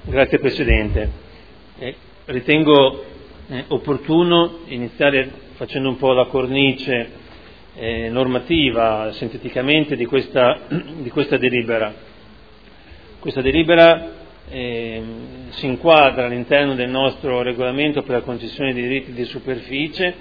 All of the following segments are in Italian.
Grazie Presidente. Ritengo opportuno iniziare facendo un po' la cornice normativa sinteticamente di questa delibera. Questa delibera si inquadra all'interno del nostro regolamento per la concessione di diritti di superficie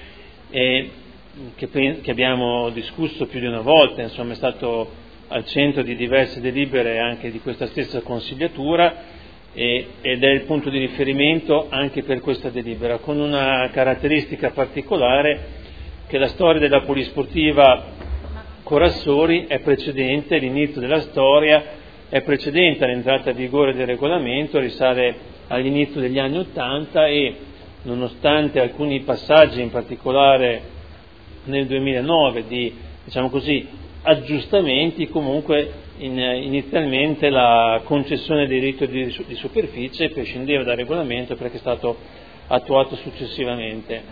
che abbiamo discusso più di una volta, insomma è stato al centro di diverse delibere anche di questa stessa consigliatura ed è il punto di riferimento anche per questa delibera, con una caratteristica particolare che la storia della polisportiva Corassori è precedente, l'inizio della storia è precedente all'entrata in vigore del regolamento, risale all'inizio degli anni *80* e nonostante alcuni passaggi, in particolare nel 2009, di aggiustamenti, comunque inizialmente la concessione del diritto di superficie prescindeva dal regolamento perché è stato attuato successivamente.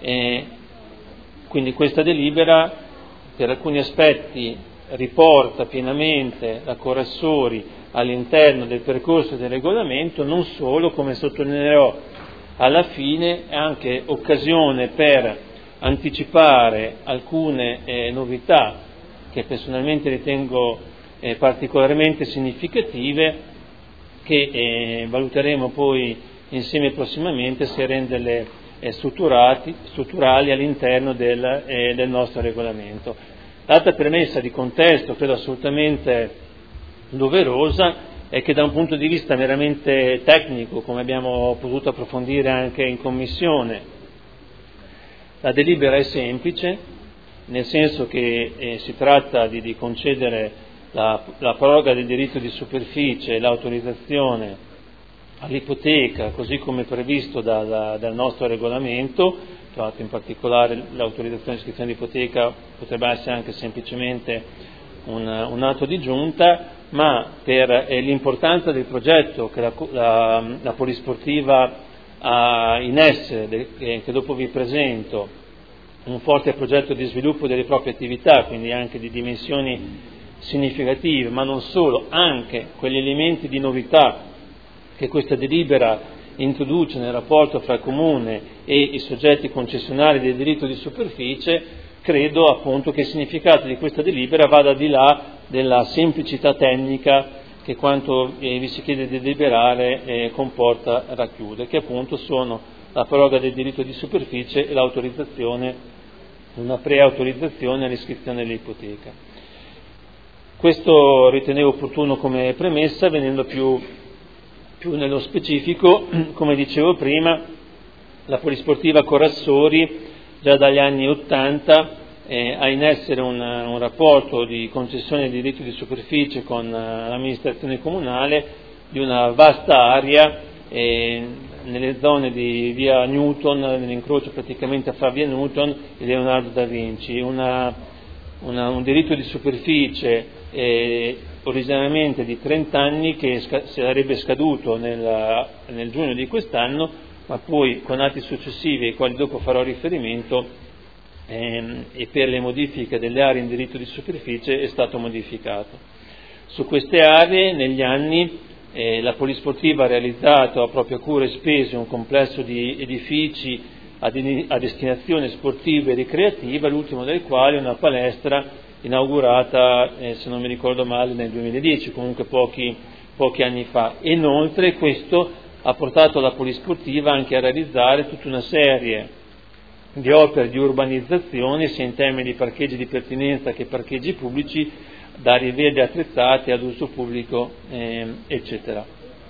Quindi questa delibera per alcuni aspetti riporta pienamente la Corassori all'interno del percorso del regolamento, non solo, come sottolineerò alla fine, è anche occasione per anticipare alcune novità che personalmente ritengo particolarmente significative, che valuteremo poi insieme prossimamente se renderle strutturali all'interno del nostro regolamento. L'altra premessa di contesto, credo assolutamente doverosa, è che da un punto di vista meramente tecnico, come abbiamo potuto approfondire anche in Commissione, la delibera è semplice, nel senso che si tratta di concedere la proroga del diritto di superficie e l'autorizzazione all'ipoteca, così come previsto dal nostro regolamento. Tra l'altro, in particolare l'autorizzazione all'iscrizione di ipoteca potrebbe essere anche semplicemente un atto di giunta, ma per l'importanza del progetto che la polisportiva ha in essere, che dopo vi presento, un forte progetto di sviluppo delle proprie attività, quindi anche di dimensioni significative, ma non solo, anche quegli elementi di novità che questa delibera introduce nel rapporto fra il Comune e i soggetti concessionari del diritto di superficie, credo appunto che il significato di questa delibera vada al di là della semplicità tecnica che quanto vi si chiede di deliberare racchiude, che appunto sono la proroga del diritto di superficie e l'autorizzazione, una preautorizzazione all'iscrizione dell'ipoteca. Questo ritenevo opportuno come premessa. Venendo più nello specifico, come dicevo prima, la polisportiva Corassori già dagli anni '80 ha in essere un rapporto di concessione di diritto di superficie con l'amministrazione comunale di una vasta area nelle zone di via Newton, nell'incrocio praticamente fra via Newton e Leonardo da Vinci, un diritto di superficie originariamente di 30 anni che sarebbe scaduto nel giugno di quest'anno, ma poi con atti successivi ai quali dopo farò riferimento e per le modifiche delle aree in diritto di superficie è stato modificato. Su queste aree negli anni la polisportiva ha realizzato a propria cura e spese un complesso di edifici a destinazione sportiva e ricreativa, l'ultimo del quale è una palestra inaugurata, se non mi ricordo male, nel 2010, comunque pochi anni fa. Inoltre questo ha portato la polisportiva anche a realizzare tutta una serie di opere di urbanizzazione, sia in termini di parcheggi di pertinenza che parcheggi pubblici, da aree verdi attrezzate ad uso pubblico, eccetera.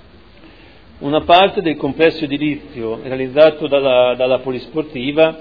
Una parte del complesso edilizio realizzato dalla polisportiva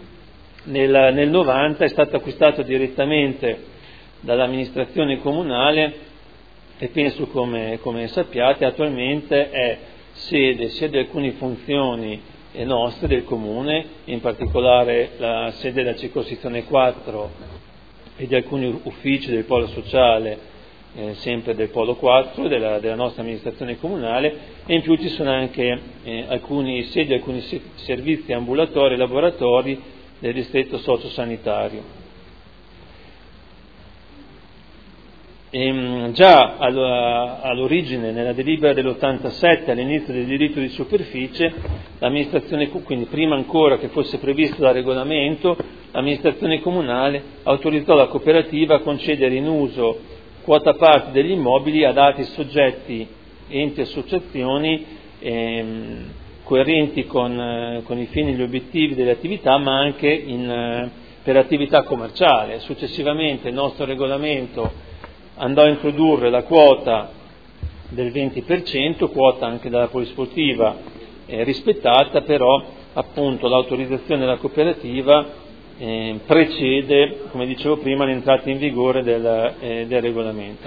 nel 90 è stato acquistato direttamente dall'amministrazione comunale e penso, come sappiate, attualmente è sede sia di alcune funzioni nostre del Comune, in particolare la sede della circoscrizione 4 e di alcuni uffici del polo sociale, sempre del polo 4 della nostra amministrazione comunale, e in più ci sono anche alcuni servizi ambulatori e laboratori del distretto sociosanitario. Già all'origine, nella delibera dell'87, all'inizio del diritto di superficie, l'amministrazione, quindi prima ancora che fosse previsto dal regolamento, l'amministrazione comunale autorizzò la cooperativa a concedere in uso quota parte degli immobili ad altri soggetti, enti e associazioni coerenti con i fini e gli obiettivi delle attività, ma anche per attività commerciale. Successivamente il nostro regolamento andò a introdurre la quota del 20%, quota anche dalla polisportiva rispettata, però appunto l'autorizzazione della cooperativa precede, come dicevo prima, l'entrata in vigore del regolamento.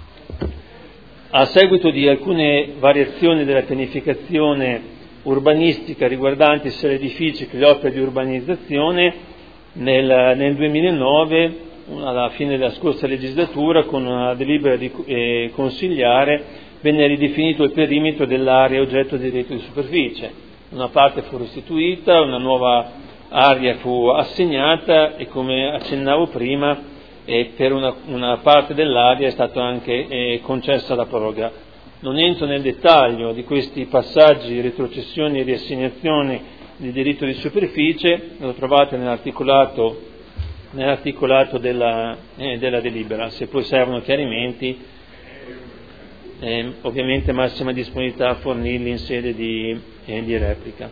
A seguito di alcune variazioni della pianificazione urbanistica riguardanti sia gli edifici che le opere di urbanizzazione, nel 2009, alla fine della scorsa legislatura, con una delibera consigliare, venne ridefinito il perimetro dell'area oggetto di diritto di superficie. Una parte fu restituita, una nuova area fu assegnata e, come accennavo prima, per una parte dell'area è stata anche concessa la proroga. Non entro nel dettaglio di questi passaggi, retrocessioni e riassegnazioni di diritto di superficie, lo trovate nell'articolato della delibera. Se poi servono chiarimenti, ovviamente massima disponibilità a fornirli in sede di replica.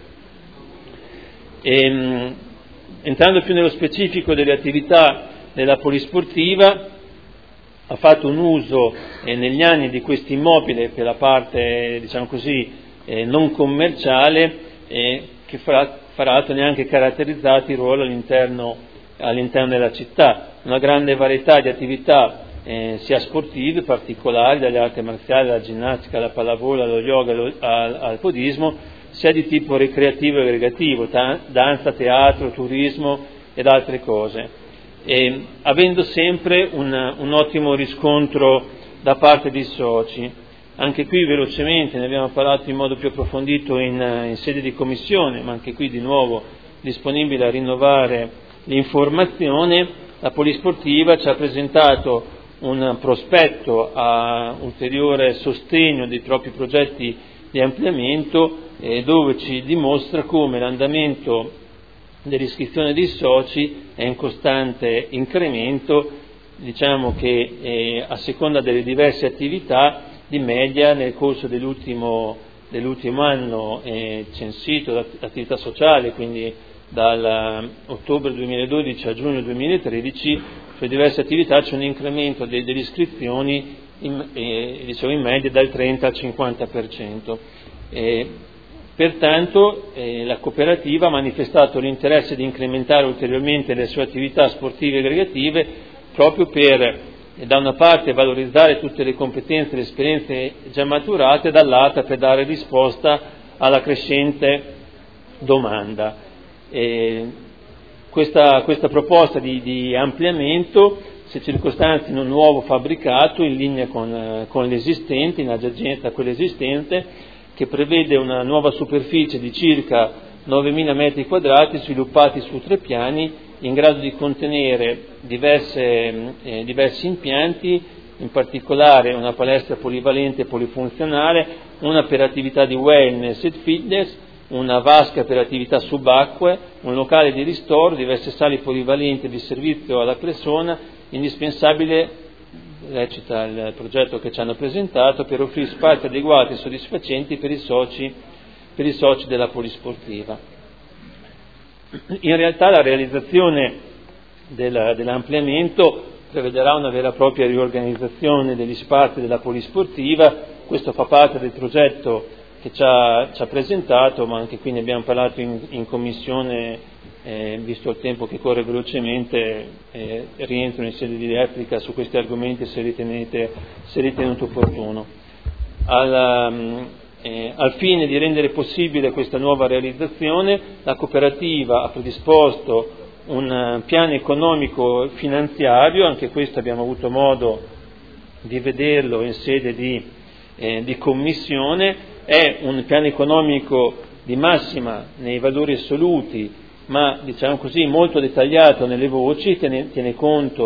Entrando più nello specifico delle attività della polisportiva, ha fatto un uso negli anni di questo immobile per la parte, diciamo così, non commerciale, che fra l'altro neanche caratterizzato il ruolo all'interno della città. Una grande varietà di attività sia sportive, particolari, dalle arti marziali alla ginnastica, alla pallavolo, allo yoga, al podismo, sia di tipo ricreativo e aggregativo, danza, teatro, turismo ed altre cose. Avendo sempre un ottimo riscontro da parte dei soci. Anche qui velocemente ne abbiamo parlato in modo più approfondito in sede di commissione, ma anche qui di nuovo disponibile a rinnovare l'informazione. La polisportiva ci ha presentato un prospetto a ulteriore sostegno dei propri progetti di ampliamento, dove ci dimostra come l'andamento dell'iscrizione dei soci è in costante incremento, diciamo che a seconda delle diverse attività, di media nel corso dell'ultimo anno censito l'attività sociale, quindi dal ottobre 2012 a giugno 2013, sulle diverse attività c'è un incremento delle iscrizioni in media dal 30 al 50%. Pertanto la cooperativa ha manifestato l'interesse di incrementare ulteriormente le sue attività sportive e aggregative proprio per, da una parte, valorizzare tutte le competenze e le esperienze già maturate, dall'altra per dare risposta alla crescente domanda. Questa proposta di ampliamento si circostanzia in un nuovo fabbricato in linea con l'esistente, in adiacenza a quell'esistente, che prevede una nuova superficie di circa 9.000 metri quadrati sviluppati su 3 piani, in grado di contenere diversi impianti, in particolare una palestra polivalente e polifunzionale, una per attività di wellness e fitness, una vasca per attività subacquee, un locale di ristoro, diverse sale polivalenti di servizio alla persona, indispensabile, recita il progetto che ci hanno presentato, per offrire spazi adeguati e soddisfacenti per i soci della polisportiva. In realtà la realizzazione dell'ampliamento prevederà una vera e propria riorganizzazione degli spazi della polisportiva. Questo fa parte del progetto che ci ha presentato, ma anche qui ne abbiamo parlato in commissione, visto il tempo che corre velocemente, rientro in sede di replica su questi argomenti se ritenuto opportuno. Al fine di rendere possibile questa nuova realizzazione, la cooperativa ha predisposto un piano economico finanziario, anche questo abbiamo avuto modo di vederlo in sede di commissione. È un piano economico di massima nei valori assoluti, ma diciamo così molto dettagliato nelle voci, tiene conto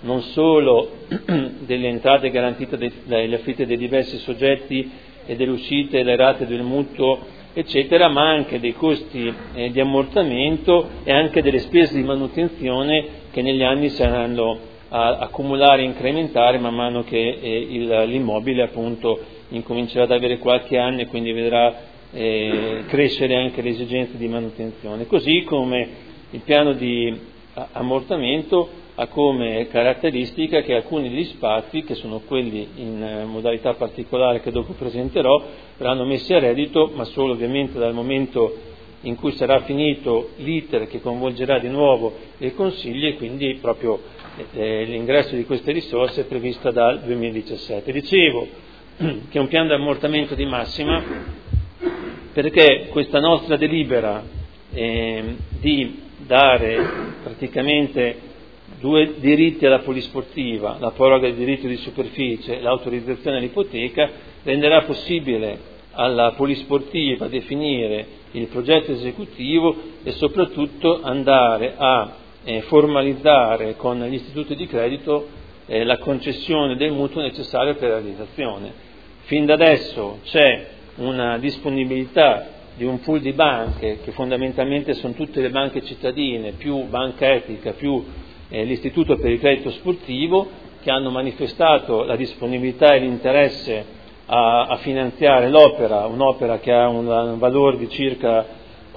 non solo delle entrate garantite dagli affitti dei diversi soggetti e delle uscite e le rate del mutuo, eccetera, ma anche dei costi di ammortamento e anche delle spese di manutenzione che negli anni saranno a accumulare e incrementare man mano che l'immobile appunto incomincerà ad avere qualche anno e quindi vedrà crescere anche le esigenze di manutenzione. Così come il piano di ammortamento ha come caratteristica che alcuni degli spazi, che sono quelli in modalità particolare che dopo presenterò, verranno messi a reddito, ma solo ovviamente dal momento in cui sarà finito l'iter che coinvolgerà di nuovo il Consiglio, e quindi proprio l'ingresso di queste risorse è prevista dal 2017. Dicevo che è un piano di ammortamento di massima perché questa nostra delibera di dare praticamente due diritti alla polisportiva, la proroga del diritto di superficie e l'autorizzazione all'ipoteca, renderà possibile alla polisportiva definire il progetto esecutivo e soprattutto andare a formalizzare con gli istituti di credito la concessione del mutuo necessario per la realizzazione. Fin da adesso c'è una disponibilità di un pool di banche che fondamentalmente sono tutte le banche cittadine, più Banca Etica, più l'Istituto per il Credito Sportivo, che hanno manifestato la disponibilità e l'interesse a finanziare l'opera, un'opera che ha un valore di circa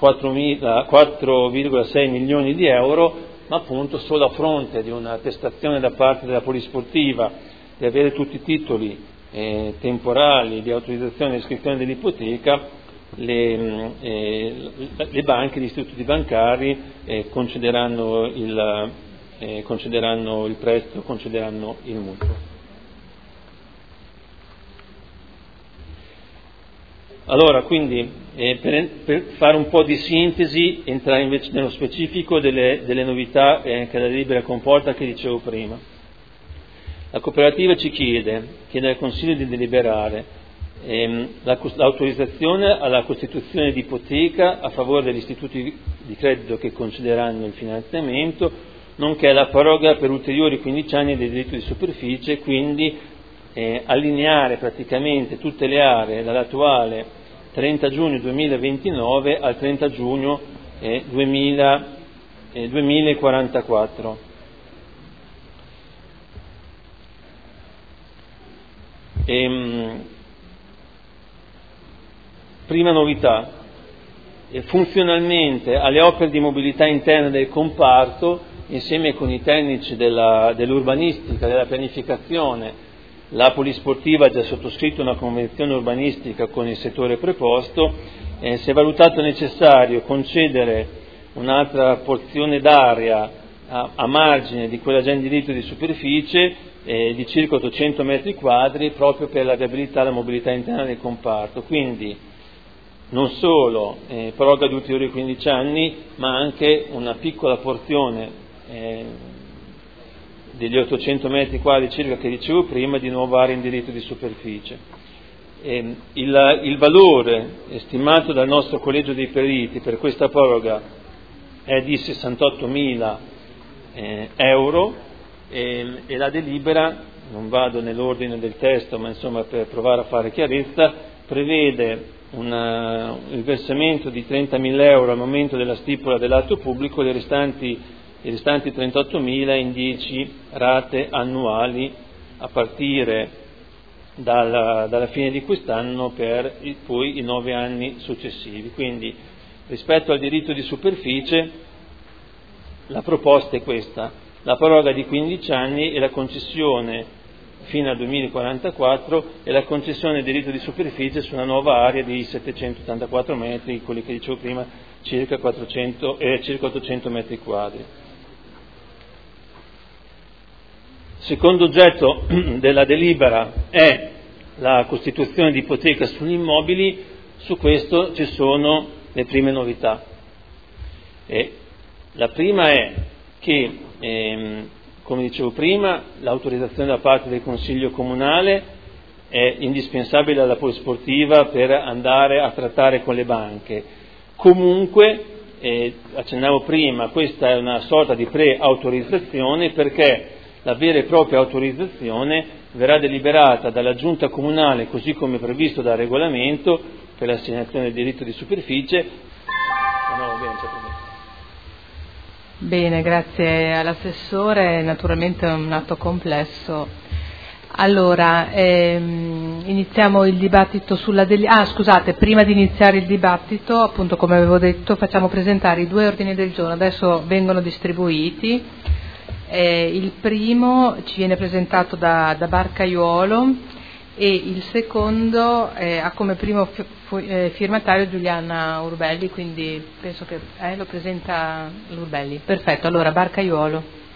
4,6 milioni di euro, ma appunto solo a fronte di un'attestazione da parte della polisportiva di avere tutti i titoli temporali di autorizzazione e iscrizione dell'ipoteca, le banche, gli istituti bancari concederanno il prestito, concederanno il mutuo. Allora, quindi, per fare un po' di sintesi, entrare invece nello specifico delle novità che la delibera comporta, che dicevo prima. La cooperativa ci chiede al Consiglio di deliberare l'autorizzazione alla costituzione di ipoteca a favore degli istituti di credito che concederanno il finanziamento, nonché la proroga per ulteriori 15 anni del diritto di superficie, quindi allineare praticamente tutte le aree dall'attuale 30 giugno 2029 al 30 giugno 2044. Prima novità, funzionalmente alle opere di mobilità interna del comparto, insieme con i tecnici dell'urbanistica, della pianificazione, la polisportiva ha già sottoscritto una convenzione urbanistica con il settore preposto, si è valutato necessario concedere un'altra porzione d'area a margine di quella già in diritto di superficie di circa 800 metri quadri proprio per la viabilità e la mobilità interna del comparto. Quindi non solo proroga di ulteriori 15 anni, ma anche una piccola porzione degli 800 metri quadri circa che dicevo prima di nuova area in diritto di superficie. Il valore stimato dal nostro collegio dei periti per questa proroga è di 68.000 euro e la delibera, non vado nell'ordine del testo ma insomma per provare a fare chiarezza, prevede il versamento di 30.000 euro al momento della stipula dell'atto pubblico, i restanti 38.000 in 10 rate annuali a partire dalla fine di quest'anno per poi i 9 anni successivi. Quindi rispetto al diritto di superficie la proposta è questa: la proroga di 15 anni e la concessione fino al 2044 e la concessione del diritto di superficie su una nuova area di 784 metri, quelli che dicevo prima, circa 800 metri quadri. Secondo oggetto della delibera è la costituzione di ipoteca sugli immobili. Su questo ci sono le prime novità. La prima è che, come dicevo prima, l'autorizzazione da parte del Consiglio Comunale è indispensabile alla polisportiva per andare a trattare con le banche. Comunque, accennavo prima, questa è una sorta di pre-autorizzazione perché la vera e propria autorizzazione verrà deliberata dalla giunta comunale, così come previsto dal regolamento per l'assegnazione del diritto di superficie. Bene, grazie all'assessore, naturalmente è un atto complesso. Allora, iniziamo il dibattito sulla scusate, prima di iniziare il dibattito, appunto come avevo detto, facciamo presentare i 2 ordini del giorno, adesso vengono distribuiti. Il primo ci viene presentato da Barcaiuolo e il secondo ha come primo firmatario Giuliana Urbelli, quindi penso che lo presenta l'Urbelli. Perfetto, allora Barcaiuolo.